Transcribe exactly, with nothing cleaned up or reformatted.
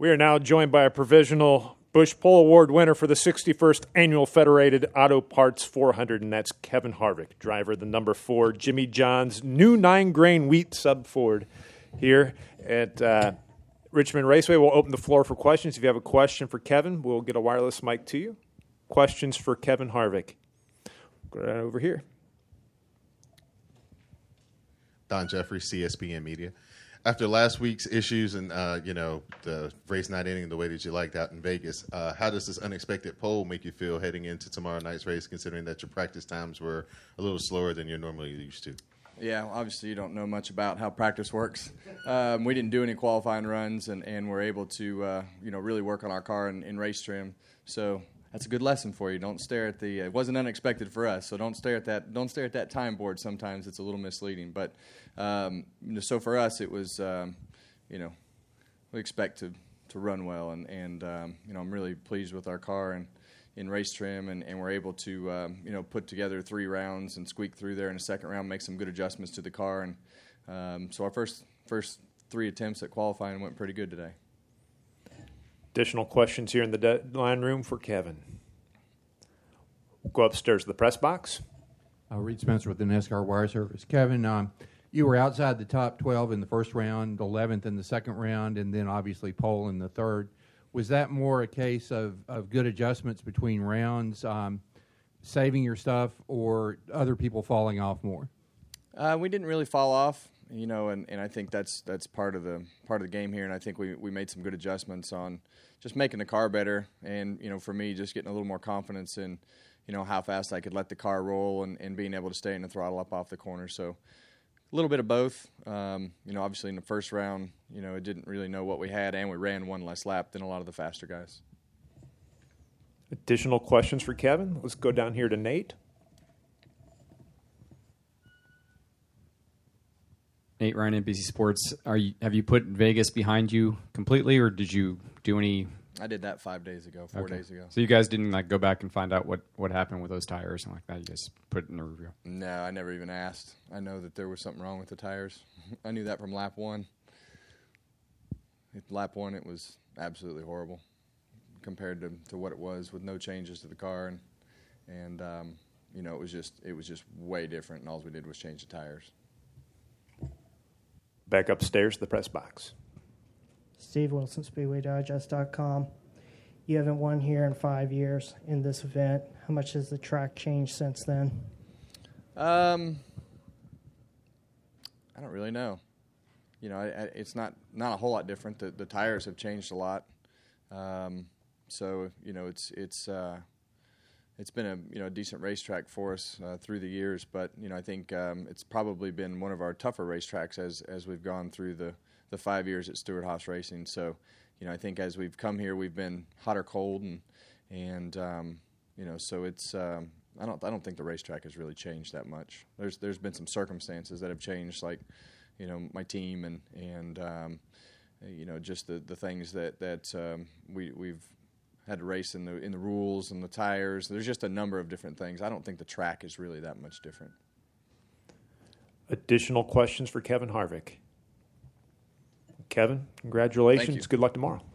We are now joined by a provisional Bush Pole Award winner for the sixty-first Annual Federated Auto Parts four hundred, and that's Kevin Harvick, driver of the number four Jimmy John's new nine-grain wheat sub Ford here at uh, Richmond Raceway. We'll open the floor for questions. If you have a question for Kevin, we'll get a wireless mic to you. Questions for Kevin Harvick. Go right over here. Don Jeffrey, C S P N Media. After last week's issues and, uh, you know, the race night ending the way that you liked out in Vegas, uh, how does this unexpected pole make you feel heading into tomorrow night's race, considering that your practice times were a little slower than you're normally used to? Yeah, obviously you don't know much about how practice works. Um, we didn't do any qualifying runs, and, and we're able to, uh, you know, really work on our car in, in race trim. So that's a good lesson for you. Don't stare at the. Uh, it wasn't unexpected for us, so don't stare at that. Don't stare at that time board. Sometimes it's a little misleading. But um, so for us, it was, um, you know, we expect to, to run well, and and um, you know, I'm really pleased with our car and in race trim, and, and we're able to, um, you know, put together three rounds and squeak through there in the second round, make some good adjustments to the car, and um, so our first first three attempts at qualifying went pretty good today. Additional questions here in the deadline room for Kevin. Go upstairs to the press box. Uh, Reed Spencer with the NASCAR Wire Service. Kevin, um, you were outside the top twelve in the first round, eleventh in the second round, and then obviously pole in the third. Was that more a case of, of good adjustments between rounds, um, saving your stuff, or other people falling off more? Uh, we didn't really fall off, you know, and, and I think that's that's part of the part of the game here. And I think we, we made some good adjustments on just making the car better, and you know, for me, just getting a little more confidence in, you know, how fast I could let the car roll and, and being able to stay in the throttle up off the corner. So a little bit of both. Um, you know, obviously in the first round, you know, it didn't really know what we had, and we ran one less lap than a lot of the faster guys. Additional questions for Kevin? Let's go down here to Nate. Nate Ryan, N B C Sports. Are you, have you put Vegas behind you completely, or did you do any? I did that five days ago, four okay. days ago. So you guys didn't like go back and find out what, what happened with those tires and like that? You just put it in the review? No, I never even asked. I know that there was something wrong with the tires. I knew that from lap one. Lap one, it was absolutely horrible compared to, to what it was with no changes to the car, and and um, you know, it was just it was just way different. And all we did was change the tires. Back upstairs to the press box. Steve Wilson, Speedway Digest dot com. You haven't won here in five years in this event. How much has the track changed since then? Um, I don't really know. You know, I, I, it's not, not a whole lot different. The, the tires have changed a lot. Um, so, you know, it's it's uh, it's been a you know a decent racetrack for us uh, through the years. But you know, I think um, it's probably been one of our tougher racetracks as as we've gone through the, the five years at Stewart-Haas Racing. So, you know, I think as we've come here, we've been hot or cold, and and um, you know, so it's um, I don't I don't think the racetrack has really changed that much. There's there's been some circumstances that have changed, like you know my team and and um, you know just the, the things that that um, we we've had to race in the in the rules and the tires. There's just a number of different things. I don't think the track is really that much different. Additional questions for Kevin Harvick. Kevin, congratulations. Good luck tomorrow.